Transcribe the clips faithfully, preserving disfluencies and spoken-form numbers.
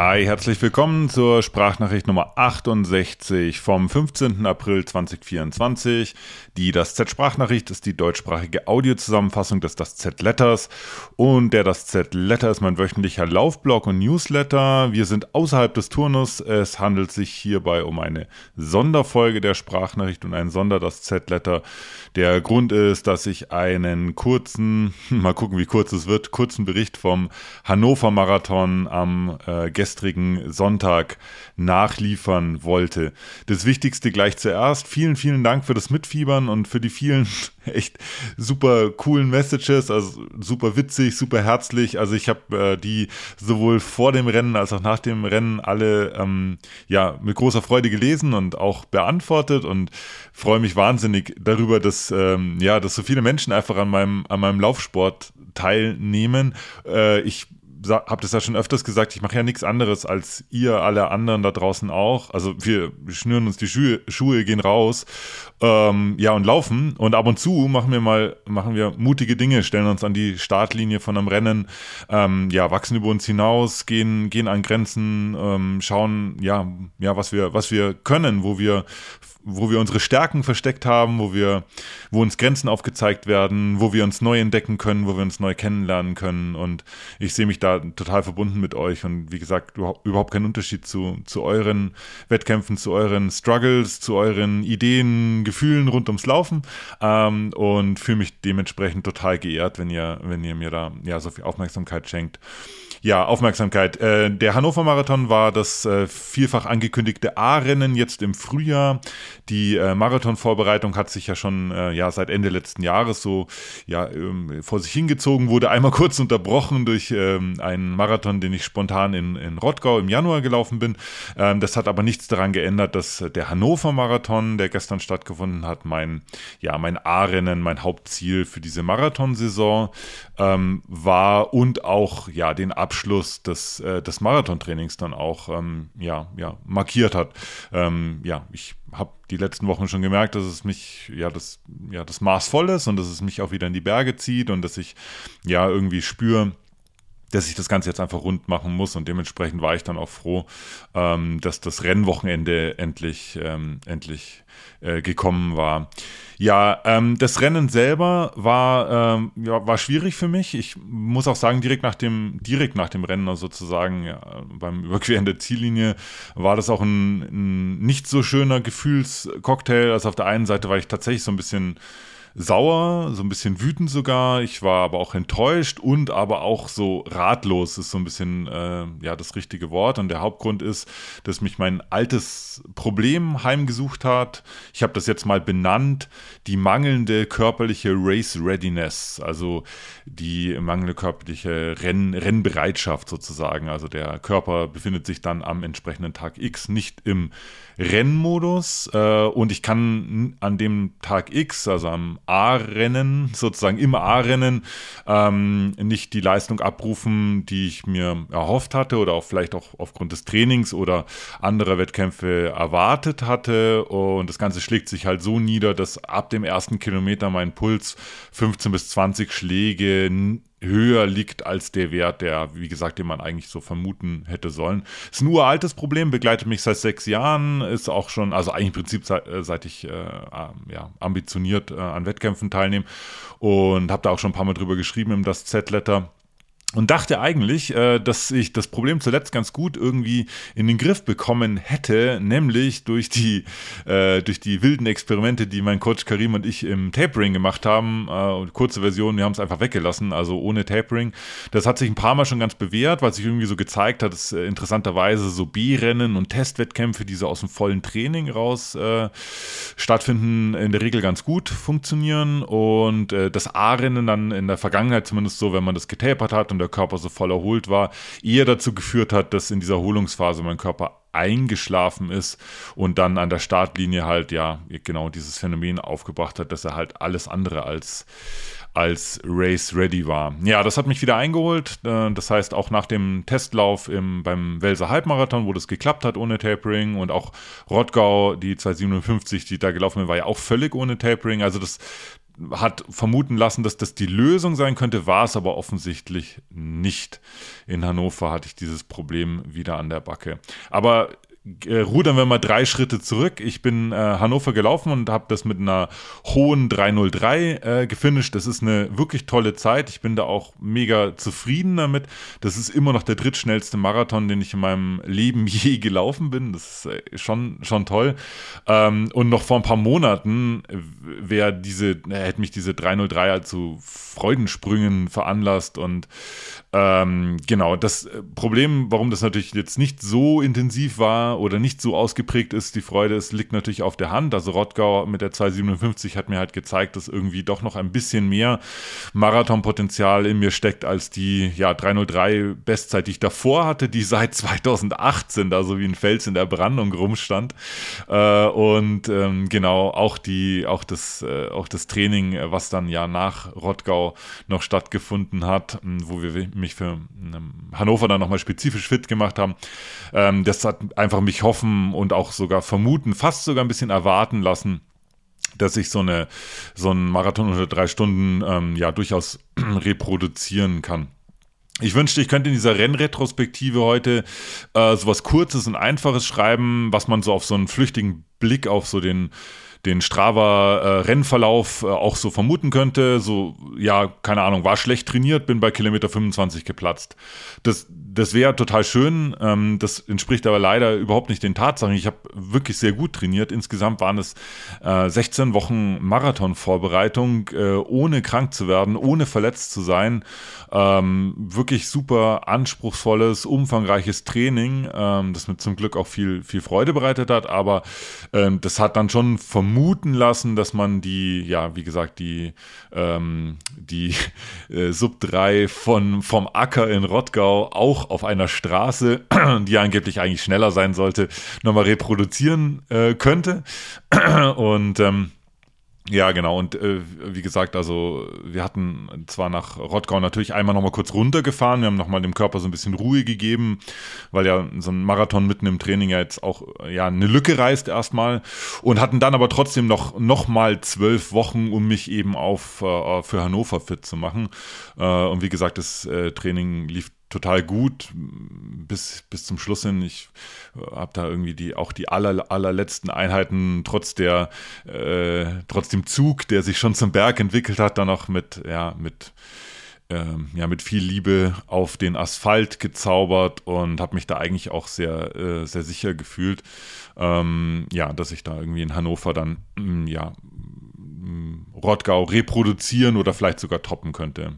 Hi, herzlich willkommen zur Sprachnachricht Nummer achtundsechzig vom fünfzehnten April zweitausendvierundzwanzig. Die Das Z-Sprachnachricht ist die deutschsprachige Audiozusammenfassung des Das Z-Letters und der Das Z-Letter ist mein wöchentlicher Laufblog und Newsletter. Wir sind außerhalb des Turnus. Es handelt sich hierbei um eine Sonderfolge der Sprachnachricht und ein Sonder-Das Z-Letter. Der Grund ist, dass ich einen kurzen, mal gucken wie kurz es wird, kurzen Bericht vom Hannover Marathon am äh, gestrigen Sonntag nachliefern wollte. Das Wichtigste gleich zuerst. Vielen, vielen Dank für das Mitfiebern und für die vielen echt super coolen Messages, also super witzig, super herzlich. Also ich habe äh, die sowohl vor dem Rennen als auch nach dem Rennen alle ähm, ja mit großer Freude gelesen und auch beantwortet und freue mich wahnsinnig darüber, dass ähm, ja, dass so viele Menschen einfach an meinem an meinem Laufsport teilnehmen. Äh, ich habe das ja schon öfters gesagt, ich mache ja nichts anderes als ihr, alle anderen da draußen auch. Also wir schnüren uns die Schuhe, Schuhe gehen raus, ähm, ja und laufen und ab und zu machen wir mal, machen wir mutige Dinge, stellen uns an die Startlinie von einem Rennen, ähm, ja wachsen über uns hinaus, gehen gehen an Grenzen, ähm, schauen ja ja was wir was wir können, wo wir wo wir unsere Stärken versteckt haben, wo wir, wo uns Grenzen aufgezeigt werden, wo wir uns neu entdecken können, wo wir uns neu kennenlernen können und ich sehe mich da total verbunden mit euch und wie gesagt, überhaupt kein Unterschied zu, zu euren Wettkämpfen, zu euren Struggles, zu euren Ideen, Gefühlen rund ums Laufen ähm, und fühle mich dementsprechend total geehrt, wenn ihr, wenn ihr mir da ja so viel Aufmerksamkeit schenkt. Ja, Aufmerksamkeit. Äh, der Hannover Marathon war das äh, vielfach angekündigte A-Rennen jetzt im Frühjahr. Die äh, Marathonvorbereitung hat sich ja schon äh, ja seit Ende letzten Jahres so ja ähm, vor sich hingezogen, wurde einmal kurz unterbrochen durch ähm, einen Marathon, den ich spontan in, in Rottgau im Januar gelaufen bin. Ähm, das hat aber nichts daran geändert, dass der Hannover Marathon, der gestern stattgefunden hat, mein ja mein A-Rennen, mein Hauptziel für diese Marathonsaison ähm, war und auch ja den Abschluss des, äh, des Marathontrainings dann auch ähm, ja, ja, markiert hat. Ähm, ja, ich habe die letzten Wochen schon gemerkt, dass es mich, ja, das, ja, das Maß voll ist und dass es mich auch wieder in die Berge zieht und dass ich ja irgendwie spüre, dass ich das Ganze jetzt einfach rund machen muss und dementsprechend war ich dann auch froh, ähm, dass das Rennwochenende endlich, ähm, endlich äh, gekommen war. Ja, ähm, das Rennen selber war, ähm, ja, war schwierig für mich. Ich muss auch sagen, direkt nach dem, direkt nach dem Rennen also sozusagen ja, beim Überqueren der Ziellinie war das auch ein, ein nicht so schöner Gefühlscocktail. Also auf der einen Seite war ich tatsächlich so ein bisschen sauer, so ein bisschen wütend sogar. Ich war aber auch enttäuscht und aber auch so ratlos ist so ein bisschen äh, ja das richtige Wort. Und der Hauptgrund ist, dass mich mein altes Problem heimgesucht hat. Ich habe das jetzt mal benannt, die mangelnde körperliche Race Readiness, also die mangelnde körperliche Renn- Rennbereitschaft sozusagen. Also der Körper befindet sich dann am entsprechenden Tag X nicht im Rennmodus äh, und ich kann an dem Tag X, also am A-Rennen, sozusagen im A-Rennen, ähm, nicht die Leistung abrufen, die ich mir erhofft hatte oder auch vielleicht auch aufgrund des Trainings oder anderer Wettkämpfe erwartet hatte und das Ganze schlägt sich halt so nieder, dass ab dem ersten Kilometer mein Puls fünfzehn bis zwanzig Schläge höher liegt als der Wert, der, wie gesagt, den man eigentlich so vermuten hätte sollen. Ist ein uraltes Problem, begleitet mich seit sechs Jahren, ist auch schon, also eigentlich im Prinzip seit, seit ich äh, ja, ambitioniert äh, an Wettkämpfen teilnehme und habe da auch schon ein paar Mal drüber geschrieben im Das Z-Letter. Und dachte eigentlich, äh, dass ich das Problem zuletzt ganz gut irgendwie in den Griff bekommen hätte, nämlich durch die äh, durch die wilden Experimente, die mein Coach Karim und ich im Tapering gemacht haben. Äh, kurze Version, wir haben es einfach weggelassen, also ohne Tapering. Das hat sich ein paar Mal schon ganz bewährt, weil sich irgendwie so gezeigt hat, dass äh, interessanterweise so B-Rennen und Testwettkämpfe, die so aus dem vollen Training raus äh, stattfinden, in der Regel ganz gut funktionieren. Und äh, das A-Rennen dann in der Vergangenheit zumindest so, wenn man das getapert hat und der Körper so voll erholt war, eher dazu geführt hat, dass in dieser Erholungsphase mein Körper eingeschlafen ist und dann an der Startlinie halt ja genau dieses Phänomen aufgebracht hat, dass er halt alles andere als als Race Ready war. Ja, das hat mich wieder eingeholt. Das heißt, auch nach dem Testlauf im, beim Welser Halbmarathon, wo das geklappt hat ohne Tapering und auch Rottgau, die zwei siebenundfünfzig, die da gelaufen bin, war ja auch völlig ohne Tapering. Also das hat vermuten lassen, dass das die Lösung sein könnte, war es aber offensichtlich nicht. In Hannover hatte ich dieses Problem wieder an der Backe. Aber äh, rudern wir mal drei Schritte zurück. Ich bin äh, Hannover gelaufen und habe das mit einer hohen drei null drei äh, gefinisht. Das ist eine wirklich tolle Zeit. Ich bin da auch mega zufrieden damit. Das ist immer noch der drittschnellste Marathon, den ich in meinem Leben je gelaufen bin. Das ist äh, schon, schon toll. Ähm, und noch vor ein paar Monaten wäre diese, äh, hätte mich diese drei null drei halt zu Freudensprüngen veranlasst. Und ähm, genau, das Problem, warum das natürlich jetzt nicht so intensiv war oder nicht so ausgeprägt ist, die Freude, es liegt natürlich auf der Hand. Also Rottgau mit der zwei siebenundfünfzig hat mir halt gezeigt, dass irgendwie doch noch ein bisschen mehr Marathonpotenzial in mir steckt als die ja, drei null drei Bestzeit, die ich davor hatte, die seit zweitausendachtzehn da so wie ein Fels in der Brandung rumstand. Äh, und ähm, genau, auch die, auch das, äh, auch das Training, was dann ja nach Rottgau noch stattgefunden hat, wo wir mich für Hannover dann nochmal spezifisch fit gemacht haben, ähm, das hat einfach mich hoffen und auch sogar vermuten, fast sogar ein bisschen erwarten lassen, dass ich so eine so einen Marathon unter drei Stunden ähm, ja durchaus reproduzieren kann. Ich wünschte, ich könnte in dieser Rennretrospektive heute äh, sowas Kurzes und Einfaches schreiben, was man so auf so einen flüchtigen Blick auf so den den Strava-Rennverlauf äh, äh, auch so vermuten könnte. So, ja, keine Ahnung, war schlecht trainiert, bin bei Kilometer fünfundzwanzig geplatzt. Das, das wäre total schön. Ähm, das entspricht aber leider überhaupt nicht den Tatsachen. Ich habe wirklich sehr gut trainiert. Insgesamt waren es äh, sechzehn Wochen Marathon-Vorbereitung, äh, ohne krank zu werden, ohne verletzt zu sein. Ähm, wirklich super anspruchsvolles, umfangreiches Training, ähm, das mir zum Glück auch viel, viel Freude bereitet hat. Aber ähm, das hat dann schon vermutlich vermuten lassen, dass man die, ja, wie gesagt, die, ähm, die äh, Sub drei von, vom Acker in Rottgau auch auf einer Straße, die angeblich eigentlich schneller sein sollte, nochmal reproduzieren äh, könnte. Und ähm, ja, genau. Und äh, wie gesagt, also wir hatten zwar nach Rottgau natürlich einmal nochmal kurz runtergefahren, wir haben nochmal dem Körper so ein bisschen Ruhe gegeben, weil ja so ein Marathon mitten im Training ja jetzt auch ja eine Lücke reißt erstmal, und hatten dann aber trotzdem noch, noch mal zwölf Wochen, um mich eben auf äh, für Hannover fit zu machen. Äh, und wie gesagt, das äh, Training lief total gut bis, bis zum Schluss hin. Ich habe da irgendwie die auch die aller, allerletzten Einheiten trotz der äh, trotz dem Zug, der sich schon zum Berg entwickelt hat, dann noch mit ja mit ähm, ja mit viel Liebe auf den Asphalt gezaubert und habe mich da eigentlich auch sehr äh, sehr sicher gefühlt, ähm, ja, dass ich da irgendwie in Hannover dann mh, ja mh, Rottgau reproduzieren oder vielleicht sogar toppen könnte.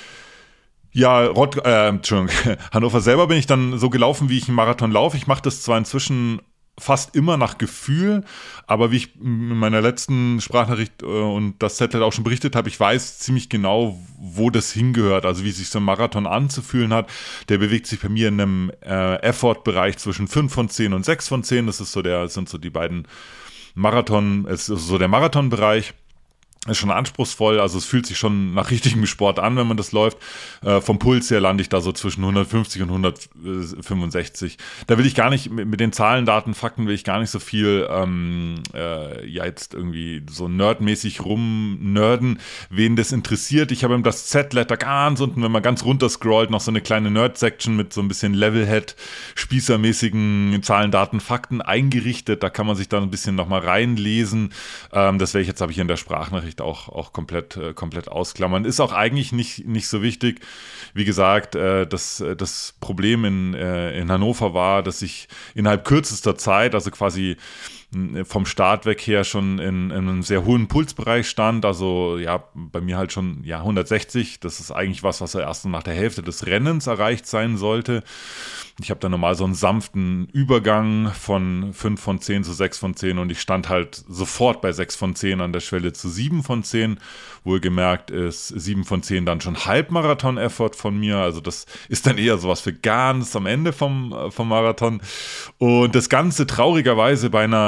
Ja, Rott, äh, Entschuldigung, Hannover selber bin ich dann so gelaufen, wie ich einen Marathon laufe. Ich mache das zwar inzwischen fast immer nach Gefühl, aber wie ich in meiner letzten Sprachnachricht äh, und das Zettel auch schon berichtet habe, ich weiß ziemlich genau, wo das hingehört, also wie sich so ein Marathon anzufühlen hat. Der bewegt sich bei mir in einem äh, Effort-Bereich zwischen fünf von zehn und sechs von zehn. Das ist so der, sind so die beiden Marathon, es ist so der Marathonbereich. Ist schon anspruchsvoll, also es fühlt sich schon nach richtigem Sport an, wenn man das läuft. Äh, vom Puls her lande ich da so zwischen hundertfünfzig und hundertfünfundsechzig. Da will ich gar nicht, mit, mit den Zahlen, Daten, Fakten will ich gar nicht so viel, ähm, äh, ja jetzt irgendwie so nerdmäßig rumnerden, wen das interessiert. Ich habe eben das Z-Letter ganz unten, wenn man ganz runter scrollt, noch so eine kleine Nerd-Section mit so ein bisschen Levelhead, spießermäßigen Zahlen, Daten, Fakten eingerichtet. Da kann man sich dann ein bisschen nochmal reinlesen. Ähm, das werde ich jetzt, habe ich hier in der Sprachnachricht auch, auch komplett, äh, komplett ausklammern. Ist auch eigentlich nicht, nicht so wichtig. Wie gesagt, äh, das, das Problem in, äh, in Hannover war, dass ich innerhalb kürzester Zeit, also quasi vom Start weg her schon in, in einem sehr hohen Pulsbereich stand, also ja, bei mir halt schon ja hundertsechzig, das ist eigentlich was, was ja erst nach der Hälfte des Rennens erreicht sein sollte. Ich habe dann normal so einen sanften Übergang von fünf von zehn zu sechs von zehn und ich stand halt sofort bei sechs von zehn an der Schwelle zu sieben von zehn. Wohlgemerkt ist sieben von zehn dann schon Halbmarathon-Effort von mir, also das ist dann eher sowas für ganz am Ende vom, vom Marathon. Und das Ganze traurigerweise bei einer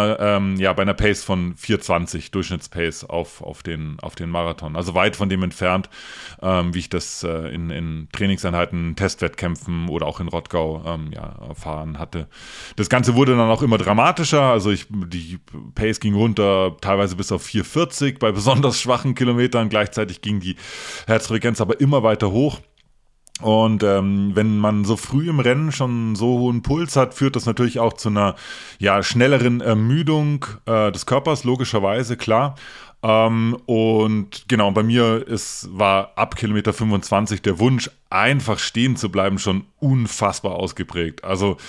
einer, ähm, ja, bei einer Pace von vier zwanzig, Durchschnittspace auf, auf, den, auf den Marathon. Also weit von dem entfernt, ähm, wie ich das äh, in, in Trainingseinheiten, Testwettkämpfen oder auch in Rottgau ähm, ja, erfahren hatte. Das Ganze wurde dann auch immer dramatischer. Also ich, die Pace ging runter, teilweise bis auf vier vierzig bei besonders schwachen Kilometern. Gleichzeitig ging die Herzfrequenz aber immer weiter hoch. Und ähm, wenn man so früh im Rennen schon so hohen Puls hat, führt das natürlich auch zu einer ja, schnelleren Ermüdung äh, des Körpers, logischerweise, klar. Ähm, und genau, bei mir ist, war ab Kilometer fünfundzwanzig der Wunsch, einfach stehen zu bleiben, schon unfassbar ausgeprägt. Also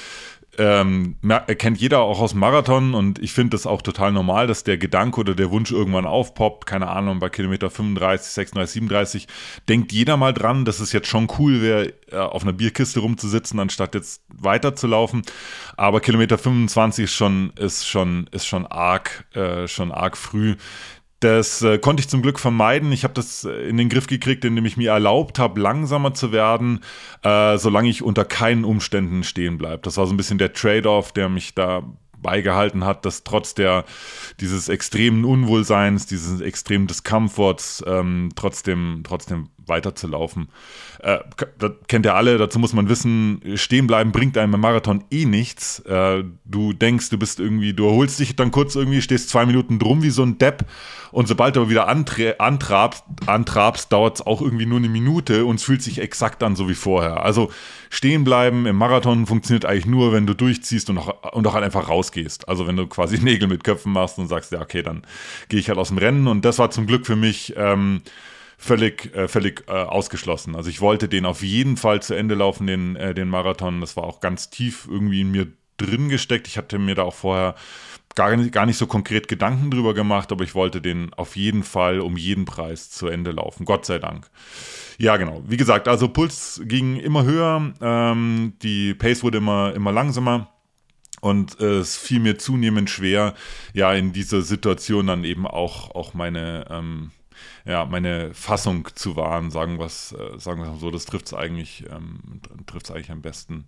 Ähm, kennt jeder auch aus dem Marathon und ich finde das auch total normal, dass der Gedanke oder der Wunsch irgendwann aufpoppt, keine Ahnung, bei Kilometer fünfunddreißig, sechsunddreißig, siebenunddreißig, denkt jeder mal dran, dass es jetzt schon cool wäre, auf einer Bierkiste rumzusitzen, anstatt jetzt weiterzulaufen, aber Kilometer fünfundzwanzig ist schon, ist schon, ist schon arg, äh, schon arg früh. Das äh, konnte ich zum Glück vermeiden. Ich habe das in den Griff gekriegt, indem ich mir erlaubt habe, langsamer zu werden, äh, solange ich unter keinen Umständen stehen bleibe. Das war so ein bisschen der Trade-off, der mich da beigehalten hat, dass trotz der dieses extremen Unwohlseins, dieses extremen Discomforts ähm, trotzdem, trotzdem weiterzulaufen. Äh, das kennt ihr alle, dazu muss man wissen, stehen bleiben bringt einem im Marathon eh nichts. Äh, du denkst, du bist irgendwie, du erholst dich dann kurz irgendwie, stehst zwei Minuten drum wie so ein Depp und sobald du aber wieder antra- antrabst, antrabst dauert es auch irgendwie nur eine Minute und es fühlt sich exakt an, so wie vorher. Also stehen bleiben im Marathon funktioniert eigentlich nur, wenn du durchziehst und auch, und auch halt einfach rausgehst. Also wenn du quasi Nägel mit Köpfen machst und sagst, ja okay, dann gehe ich halt aus dem Rennen und das war zum Glück für mich ähm, völlig, äh, völlig äh, ausgeschlossen. Also ich wollte den auf jeden Fall zu Ende laufen, den, äh, den Marathon. Das war auch ganz tief irgendwie in mir drin gesteckt. Ich hatte mir da auch vorher gar nicht, gar nicht so konkret Gedanken drüber gemacht, aber ich wollte den auf jeden Fall um jeden Preis zu Ende laufen. Gott sei Dank. Ja, genau. Wie gesagt, also Puls ging immer höher, ähm, die Pace wurde immer, immer langsamer. Und äh, es fiel mir zunehmend schwer, ja, in dieser Situation dann eben auch, auch meine, ähm, ja, meine Fassung zu wahren, sagen wir es äh, sagen wir so, das trifft es eigentlich, ähm, trifft's eigentlich am besten.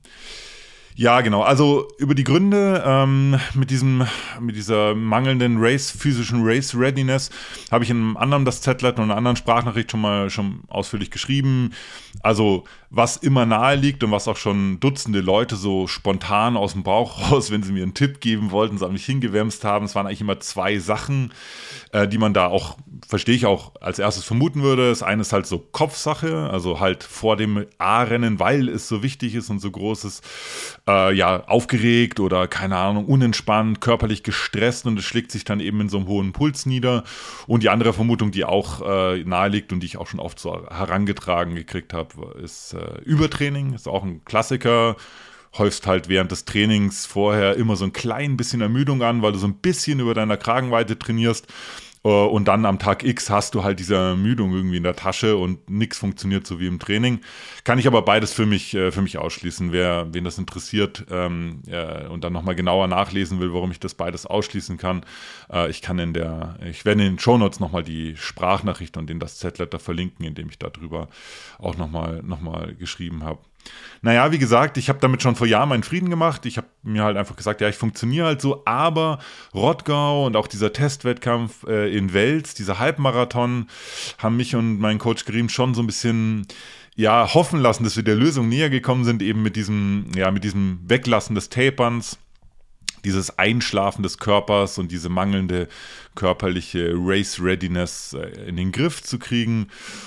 Ja, genau. Also über die Gründe ähm, mit diesem, mit dieser mangelnden Race, physischen Race Readiness habe ich in einem anderen das Z-Let und einer anderen Sprachnachricht schon mal schon ausführlich geschrieben. Also was immer nahe liegt und was auch schon Dutzende Leute so spontan aus dem Bauch raus, wenn sie mir einen Tipp geben wollten, so an mich hingewämst haben. Es waren eigentlich immer zwei Sachen, äh, die man da auch, verstehe ich auch, als erstes vermuten würde. Das eine ist halt so Kopfsache, also halt vor dem A-Rennen, weil es so wichtig ist und so groß ist, äh, ja, aufgeregt oder, keine Ahnung, unentspannt, körperlich gestresst und es schlägt sich dann eben in so einem hohen Puls nieder. Und die andere Vermutung, die auch äh, nahe liegt und die ich auch schon oft so herangetragen gekriegt habe, ist äh, Übertraining. Ist auch ein Klassiker. Häufst halt während des Trainings vorher immer so ein klein bisschen Ermüdung an, weil du so ein bisschen über deiner Kragenweite trainierst. Und dann am Tag X hast du halt diese Ermüdung irgendwie in der Tasche und nichts funktioniert so wie im Training. Kann ich aber beides für mich, für mich ausschließen. Wer, wen das interessiert ähm, ja, und dann nochmal genauer nachlesen will, warum ich das beides ausschließen kann, äh, ich kann in der, ich werde in den Shownotes nochmal die Sprachnachricht und den das Z-Letter verlinken, indem ich darüber auch nochmal noch mal geschrieben habe. Naja, wie gesagt, ich habe damit schon vor Jahren meinen Frieden gemacht. Ich habe mir halt einfach gesagt, ja, ich funktioniere halt so, aber Rottgau und auch dieser Testwettkampf äh, in Wels, dieser Halbmarathon, haben mich und meinen Coach Karim schon so ein bisschen ja, hoffen lassen, dass wir der Lösung näher gekommen sind, eben mit diesem, ja, mit diesem Weglassen des Taperns, dieses Einschlafen des Körpers und diese mangelnde körperliche Race-Readiness äh, in den Griff zu kriegen.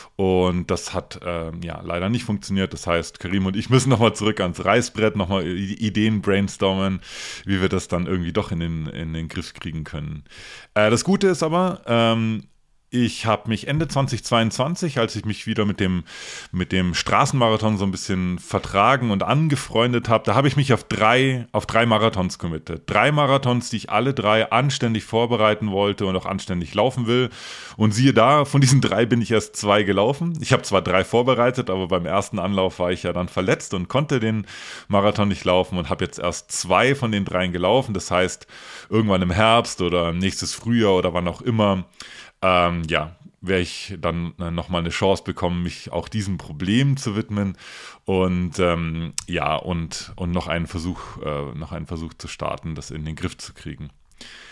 Und das hat äh, ja leider nicht funktioniert. Das heißt, Karim und ich müssen nochmal zurück ans Reißbrett, nochmal Ideen brainstormen, wie wir das dann irgendwie doch in den, in den Griff kriegen können. Äh, das Gute ist aber, ähm, ich habe mich Ende zweitausendzweiundzwanzig, als ich mich wieder mit dem, mit dem Straßenmarathon so ein bisschen vertragen und angefreundet habe, da habe ich mich auf drei, auf drei Marathons committed. Drei Marathons, die ich alle drei anständig vorbereiten wollte und auch anständig laufen will. Und siehe da, von diesen drei bin ich erst zwei gelaufen. Ich habe zwar drei vorbereitet, aber beim ersten Anlauf war ich ja dann verletzt und konnte den Marathon nicht laufen und habe jetzt erst zwei von den dreien gelaufen. Das heißt, irgendwann im Herbst oder nächstes Frühjahr oder wann auch immer, Ähm, ja, werde ich dann äh, nochmal eine Chance bekommen, mich auch diesem Problem zu widmen und ähm, ja, und, und noch einen Versuch, äh, noch einen Versuch zu starten, das in den Griff zu kriegen.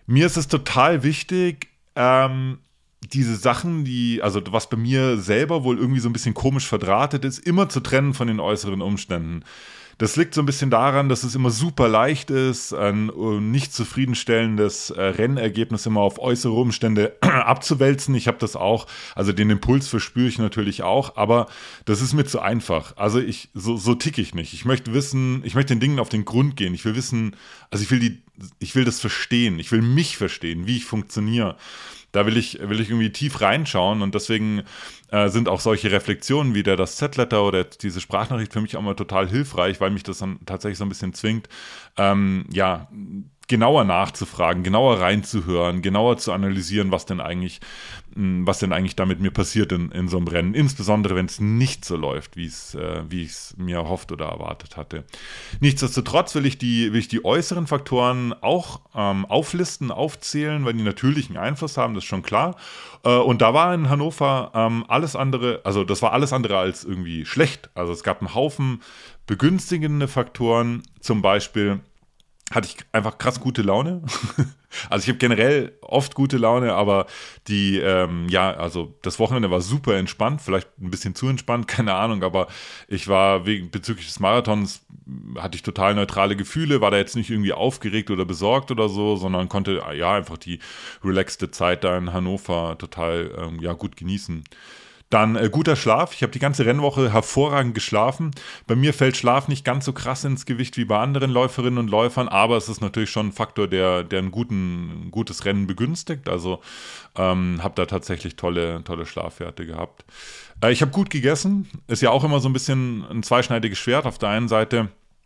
Mir ist es total wichtig, ähm, diese Sachen, die, also was bei mir selber wohl irgendwie so ein bisschen komisch verdrahtet ist, immer zu trennen von den äußeren Umständen. Das liegt so ein bisschen daran, dass es immer super leicht ist, ein äh, nicht zufriedenstellendes äh, Rennergebnis immer auf äußere Umstände abzuwälzen. Ich habe das auch, also den Impuls verspüre ich natürlich auch, aber das ist mir zu einfach. Also ich, so, so ticke ich nicht. Ich möchte wissen, ich möchte den Dingen auf den Grund gehen. Ich will wissen, also ich will die, ich will das verstehen. Ich will mich verstehen, wie ich funktioniere. Da will ich, will ich irgendwie tief reinschauen und deswegen äh, sind auch solche Reflexionen wie der das Z-Letter oder diese Sprachnachricht für mich auch immer total hilfreich, weil mich das dann tatsächlich so ein bisschen zwingt, ähm, ja, genauer nachzufragen, genauer reinzuhören, genauer zu analysieren, was denn eigentlich, was denn eigentlich da mit mir passiert in, in so einem Rennen, insbesondere wenn es nicht so läuft, wie es, äh, wie ich es mir erhofft oder erwartet hatte. Nichtsdestotrotz will ich die, will ich die äußeren Faktoren auch ähm, auflisten, aufzählen, weil die natürlichen Einfluss haben, das ist schon klar. Äh, und da war in Hannover ähm, alles andere, also das war alles andere als irgendwie schlecht. Also es gab einen Haufen begünstigende Faktoren, zum Beispiel hatte ich einfach krass gute Laune. Also ich habe generell oft gute Laune, aber die, ähm, ja, also das Wochenende war super entspannt, vielleicht ein bisschen zu entspannt, keine Ahnung, aber ich war wegen, bezüglich des Marathons, hatte ich total neutrale Gefühle, war da jetzt nicht irgendwie aufgeregt oder besorgt oder so, sondern konnte, ja, einfach die relaxte Zeit da in Hannover total, ähm, ja, gut genießen. Dann äh, guter Schlaf. Ich habe die ganze Rennwoche hervorragend geschlafen. Bei mir fällt Schlaf nicht ganz so krass ins Gewicht wie bei anderen Läuferinnen und Läufern, aber es ist natürlich schon ein Faktor, der, der einen guten, ein gutes Rennen begünstigt. Also ähm, habe da tatsächlich tolle, tolle Schlafwerte gehabt. Äh, ich habe gut gegessen. Ist ja auch immer so ein bisschen ein zweischneidiges Schwert. Auf der einen Seite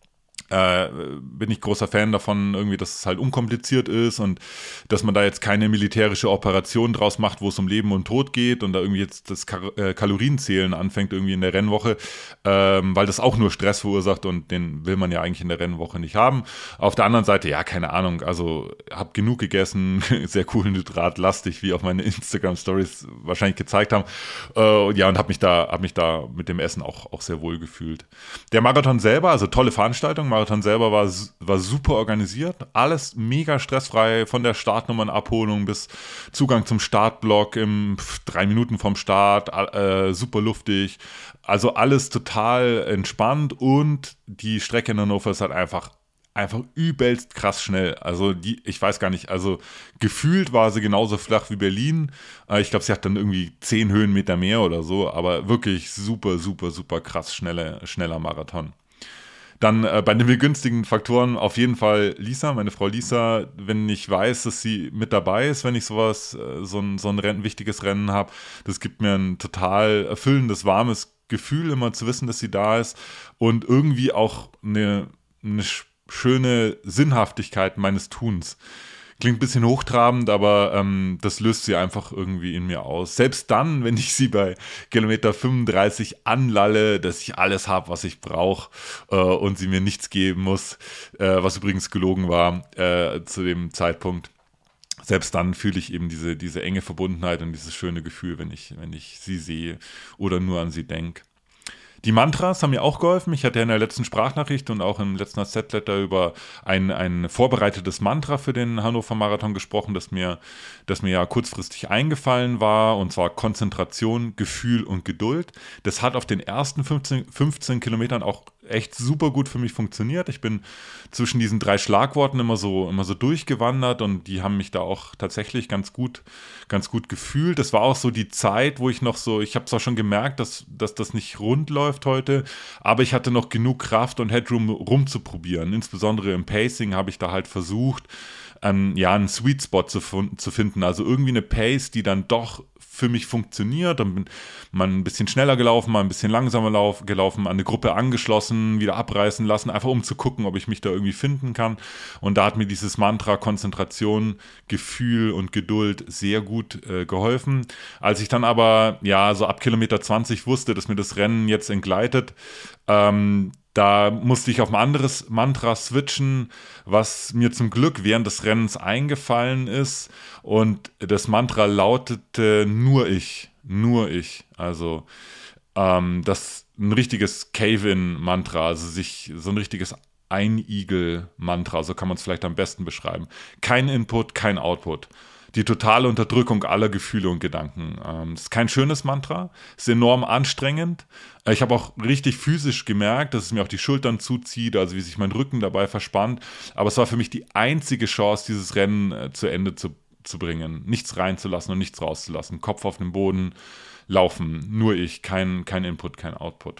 Äh, bin ich großer Fan davon, irgendwie, dass es halt unkompliziert ist und dass man da jetzt keine militärische Operation draus macht, wo es um Leben und Tod geht und da irgendwie jetzt das Kar- äh, Kalorienzählen anfängt irgendwie in der Rennwoche, ähm, weil das auch nur Stress verursacht und den will man ja eigentlich in der Rennwoche nicht haben. Auf der anderen Seite, ja, keine Ahnung, also hab genug gegessen, sehr kohlenhydratlastig, wie auch meine Instagram-Stories wahrscheinlich gezeigt haben. Äh, ja, und hab mich da, hab mich da mit dem Essen auch, auch sehr wohl gefühlt. Der Marathon selber, also tolle Veranstaltung, Marathon selber war, war super organisiert, alles mega stressfrei, von der Startnummernabholung bis Zugang zum Startblock im drei Minuten vom Start, äh, super luftig, also alles total entspannt und die Strecke in Hannover ist halt einfach einfach übelst krass schnell. Also die, ich weiß gar nicht, also gefühlt war sie genauso flach wie Berlin. Ich glaube, sie hat dann irgendwie zehn Höhenmeter mehr oder so, aber wirklich super, super, super krass schnelle, schneller Marathon. Dann äh, bei den begünstigen Faktoren auf jeden Fall Lisa, meine Frau Lisa, wenn ich weiß, dass sie mit dabei ist, wenn ich sowas, äh, so ein, so ein Rennen, wichtiges Rennen habe, das gibt mir ein total erfüllendes, warmes Gefühl, immer zu wissen, dass sie da ist und irgendwie auch eine, eine schöne Sinnhaftigkeit meines Tuns. Klingt ein bisschen hochtrabend, aber ähm, das löst sie einfach irgendwie in mir aus. Selbst dann, wenn ich sie bei Kilometer fünfunddreißig anlalle, dass ich alles habe, was ich brauche äh, und sie mir nichts geben muss, äh, was übrigens gelogen war äh, zu dem Zeitpunkt. Selbst dann fühle ich eben diese, diese enge Verbundenheit und dieses schöne Gefühl, wenn ich, wenn ich sie sehe oder nur an sie denke. Die Mantras haben mir auch geholfen. Ich hatte ja in der letzten Sprachnachricht und auch im letzten Z-Letter über ein, ein vorbereitetes Mantra für den Hannover Marathon gesprochen, das mir, das mir ja kurzfristig eingefallen war, und zwar Konzentration, Gefühl und Geduld. Das hat auf den ersten fünfzehn, fünfzehn Kilometern auch echt super gut für mich funktioniert. Ich bin zwischen diesen drei Schlagworten immer so, immer so durchgewandert und die haben mich da auch tatsächlich ganz gut, ganz gut gefühlt. Das war auch so die Zeit, wo ich noch so, ich habe zwar schon gemerkt, dass, dass das nicht rund läuft heute, aber ich hatte noch genug Kraft und Headroom rumzuprobieren. Insbesondere im Pacing habe ich da halt versucht, ähm, ja, einen Sweet Spot zu, zu finden. Also irgendwie eine Pace, die dann doch für mich funktioniert. Dann bin man ein bisschen schneller gelaufen, mal ein bisschen langsamer lauf, gelaufen, an eine Gruppe angeschlossen, wieder abreißen lassen, einfach um zu gucken, ob ich mich da irgendwie finden kann. Und da hat mir dieses Mantra Konzentration, Gefühl und Geduld sehr gut äh, geholfen. Als ich dann aber, ja, so ab Kilometer zwanzig wusste, dass mir das Rennen jetzt entgleitet, ähm, da musste ich auf ein anderes Mantra switchen, was mir zum Glück während des Rennens eingefallen ist. Und das Mantra lautete nur ich, nur ich. Also ähm, das ein richtiges Cave-in-Mantra, also sich so ein richtiges Ein-Igel-Mantra, so kann man es vielleicht am besten beschreiben. Kein Input, kein Output. Die totale Unterdrückung aller Gefühle und Gedanken. Ähm, das ist kein schönes Mantra, ist enorm anstrengend. Ich habe auch richtig physisch gemerkt, dass es mir auch die Schultern zuzieht, also wie sich mein Rücken dabei verspannt. Aber es war für mich die einzige Chance, dieses Rennen äh, zu Ende zu, zu bringen. Nichts reinzulassen und nichts rauszulassen. Kopf auf dem Boden, laufen. Nur ich, kein, kein Input, kein Output.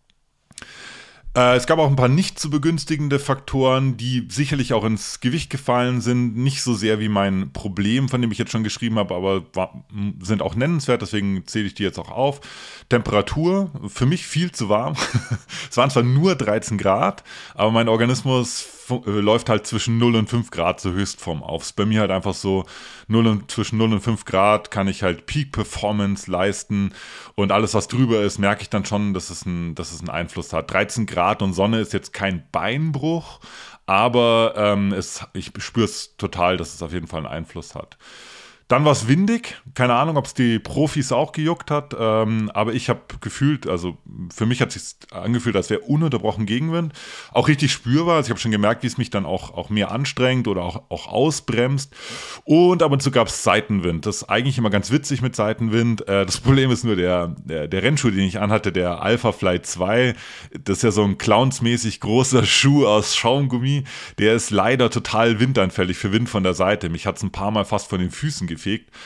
Äh, es gab auch ein paar nicht zu begünstigende Faktoren, die sicherlich auch ins Gewicht gefallen sind. Nicht so sehr wie mein Problem, von dem ich jetzt schon geschrieben habe, aber war, sind auch nennenswert, deswegen zähle ich die jetzt auch auf. Temperatur, für mich viel zu warm. Es waren zwar nur dreizehn Grad, aber mein Organismus läuft halt zwischen null und fünf Grad zur Höchstform auf. Ist bei mir halt einfach so, null und, zwischen null und fünf Grad kann ich halt Peak-Performance leisten und alles, was drüber ist, merke ich dann schon, dass es, ein, dass es einen Einfluss hat. dreizehn Grad und Sonne ist jetzt kein Beinbruch, aber ähm, es, ich spüre es total, dass es auf jeden Fall einen Einfluss hat. Dann war es windig, keine Ahnung, ob es die Profis auch gejuckt hat, ähm, aber ich habe gefühlt, also für mich hat es sich angefühlt, als wäre ununterbrochen Gegenwind, auch richtig spürbar, also ich habe schon gemerkt, wie es mich dann auch, auch mehr anstrengt oder auch, auch ausbremst und ab und zu gab es Seitenwind, das ist eigentlich immer ganz witzig mit Seitenwind, äh, das Problem ist nur der, der, der Rennschuh, den ich anhatte, der Alpha Fly zwei, das ist ja so ein clownsmäßig großer Schuh aus Schaumgummi, der ist leider total windanfällig für Wind von der Seite, mich hat es ein paar Mal fast von den Füßen gefegt.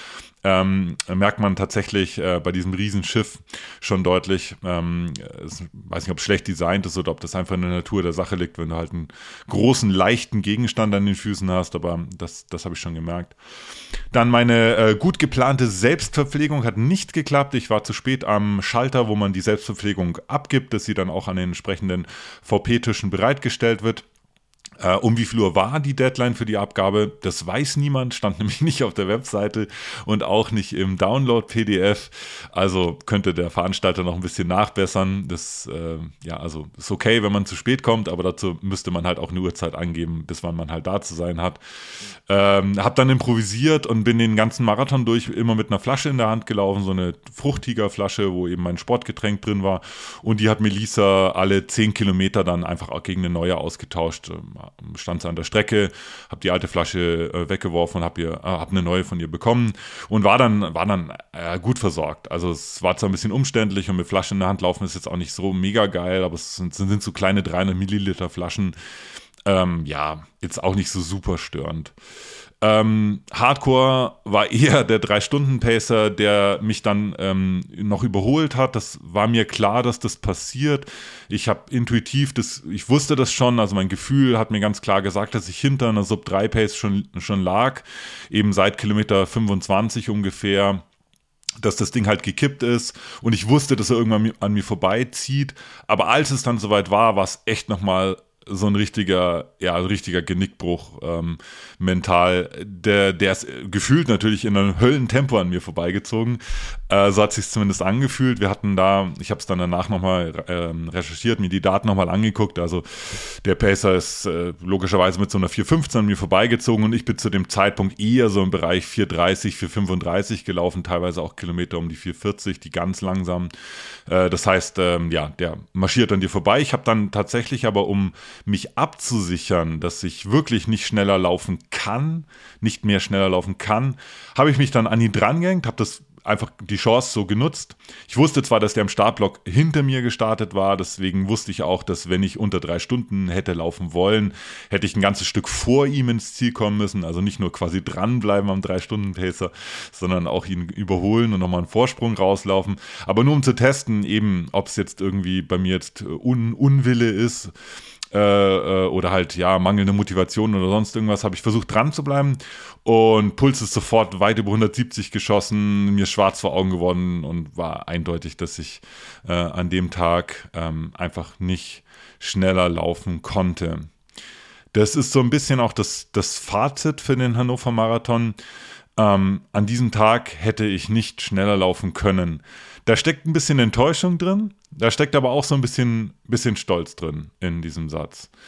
Ähm, merkt man tatsächlich äh, bei diesem Riesenschiff schon deutlich. Ähm, ich weiß nicht, ob es schlecht designt ist oder ob das einfach in der Natur der Sache liegt, wenn du halt einen großen, leichten Gegenstand an den Füßen hast, aber das, das habe ich schon gemerkt. Dann meine äh, gut geplante Selbstverpflegung hat nicht geklappt. Ich war zu spät am Schalter, wo man die Selbstverpflegung abgibt, dass sie dann auch an den entsprechenden V P-Tischen bereitgestellt wird. Äh, um wie viel Uhr war die Deadline für die Abgabe? Das weiß niemand, stand nämlich nicht auf der Webseite und auch nicht im Download-P D F. Also könnte der Veranstalter noch ein bisschen nachbessern. Das äh, ja, also ist okay, wenn man zu spät kommt, aber dazu müsste man halt auch eine Uhrzeit angeben, bis wann man halt da zu sein hat. Ähm, hab dann improvisiert und bin den ganzen Marathon durch immer mit einer Flasche in der Hand gelaufen, so eine Fruchtiger-Flasche, wo eben mein Sportgetränk drin war. Und die hat Melissa alle zehn Kilometer dann einfach auch gegen eine neue ausgetauscht. Stand sie an der Strecke, habe die alte Flasche äh, weggeworfen und habe äh, hab eine neue von ihr bekommen und war dann, war dann äh, gut versorgt. Also es war zwar ein bisschen umständlich und mit Flasche in der Hand laufen ist jetzt auch nicht so mega geil, aber es sind, sind so kleine dreihundert Milliliter Flaschen. Ähm, ja, jetzt auch nicht so super störend. Ähm, Hardcore war eher der drei-Stunden-Pacer, der mich dann ähm, noch überholt hat. Das war mir klar, dass das passiert. Ich habe intuitiv, das, ich wusste das schon, also mein Gefühl hat mir ganz klar gesagt, dass ich hinter einer Sub drei Pace schon, schon lag, eben seit Kilometer fünfundzwanzig ungefähr, dass das Ding halt gekippt ist und ich wusste, dass er irgendwann an mir vorbeizieht. Aber als es dann soweit war, war es echt nochmal so ein richtiger, ja, ein richtiger Genickbruch ähm, mental. Der, der ist gefühlt natürlich in einem Höllentempo an mir vorbeigezogen. Äh, so hat es sich zumindest angefühlt. Wir hatten da, ich habe es dann danach nochmal ähm, recherchiert, mir die Daten nochmal angeguckt. Also der Pacer ist äh, logischerweise mit so einer vier fünfzehn an mir vorbeigezogen und ich bin zu dem Zeitpunkt eher so im Bereich vier dreißig, vier fünfunddreißig gelaufen, teilweise auch Kilometer um die vier vierzig, die ganz langsam. Äh, das heißt, ähm, ja, der marschiert an dir vorbei. Ich habe dann tatsächlich aber, um mich abzusichern, dass ich wirklich nicht schneller laufen kann, nicht mehr schneller laufen kann, habe ich mich dann an ihn drangehängt, habe das einfach die Chance so genutzt. Ich wusste zwar, dass der im Startblock hinter mir gestartet war, deswegen wusste ich auch, dass wenn ich unter drei Stunden hätte laufen wollen, hätte ich ein ganzes Stück vor ihm ins Ziel kommen müssen, also nicht nur quasi dranbleiben am drei-Stunden-Pacer, sondern auch ihn überholen und nochmal einen Vorsprung rauslaufen, aber nur um zu testen, eben, ob es jetzt irgendwie bei mir jetzt Un- Unwille ist, Äh, oder halt, ja, mangelnde Motivation oder sonst irgendwas, habe ich versucht dran zu bleiben und Puls ist sofort weit über hundertsiebzig geschossen, mir schwarz vor Augen geworden und war eindeutig, dass ich äh, an dem Tag ähm, einfach nicht schneller laufen konnte. Das ist so ein bisschen auch das, das Fazit für den Hannover Marathon. Ähm, an diesem Tag hätte ich nicht schneller laufen können. Da steckt ein bisschen Enttäuschung drin, da steckt aber auch so ein bisschen, bisschen Stolz drin in diesem Satz.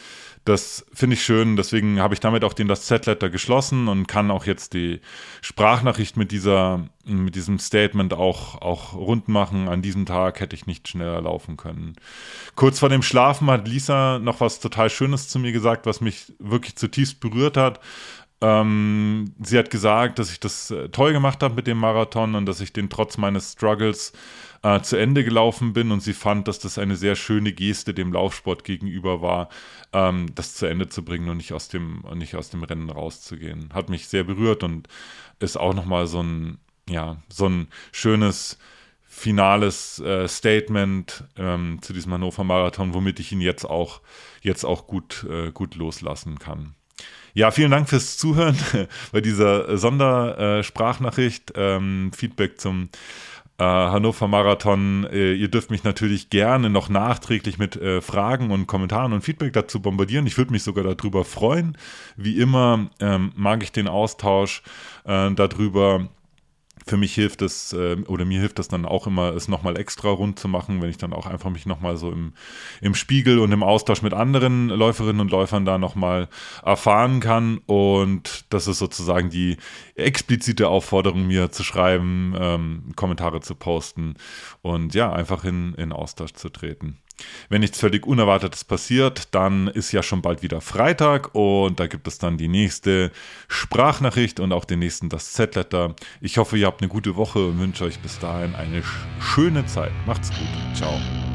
Das finde ich schön, deswegen habe ich damit auch den das Z-Letter geschlossen und kann auch jetzt die Sprachnachricht mit dieser, mit diesem Statement auch, auch rund machen. An diesem Tag hätte ich nicht schneller laufen können. Kurz vor dem Schlafen hat Lisa noch was total Schönes zu mir gesagt, was mich wirklich zutiefst berührt hat. Ähm, sie hat gesagt, dass ich das äh, toll gemacht habe mit dem Marathon und dass ich den trotz meines Struggles äh, zu Ende gelaufen bin, und sie fand, dass das eine sehr schöne Geste dem Laufsport gegenüber war, ähm, das zu Ende zu bringen und nicht aus dem, nicht aus dem Rennen rauszugehen. Hat mich sehr berührt und ist auch nochmal so ein, ja, so ein schönes finales äh, Statement ähm, zu diesem Hannover Marathon, womit ich ihn jetzt auch, jetzt auch gut, äh, gut loslassen kann. Ja, vielen Dank fürs Zuhören bei dieser Sondersprachnachricht. Ähm, Feedback zum äh, Hannover Marathon. Äh, ihr dürft mich natürlich gerne noch nachträglich mit äh, Fragen und Kommentaren und Feedback dazu bombardieren. Ich würde mich sogar darüber freuen. Wie immer ähm, mag ich den Austausch äh, darüber. Für mich hilft es, äh, oder mir hilft es dann auch immer, es nochmal extra rund zu machen, wenn ich dann auch einfach mich nochmal so im, im Spiegel und im Austausch mit anderen Läuferinnen und Läufern da nochmal erfahren kann. Und das ist sozusagen die explizite Aufforderung, mir zu schreiben, ähm, Kommentare zu posten und ja, einfach in, in Austausch zu treten. Wenn nichts völlig Unerwartetes passiert, dann ist ja schon bald wieder Freitag und da gibt es dann die nächste Sprachnachricht und auch den nächsten das Z-Letter. Ich hoffe, ihr habt eine gute Woche und wünsche euch bis dahin eine schöne Zeit. Macht's gut. Ciao.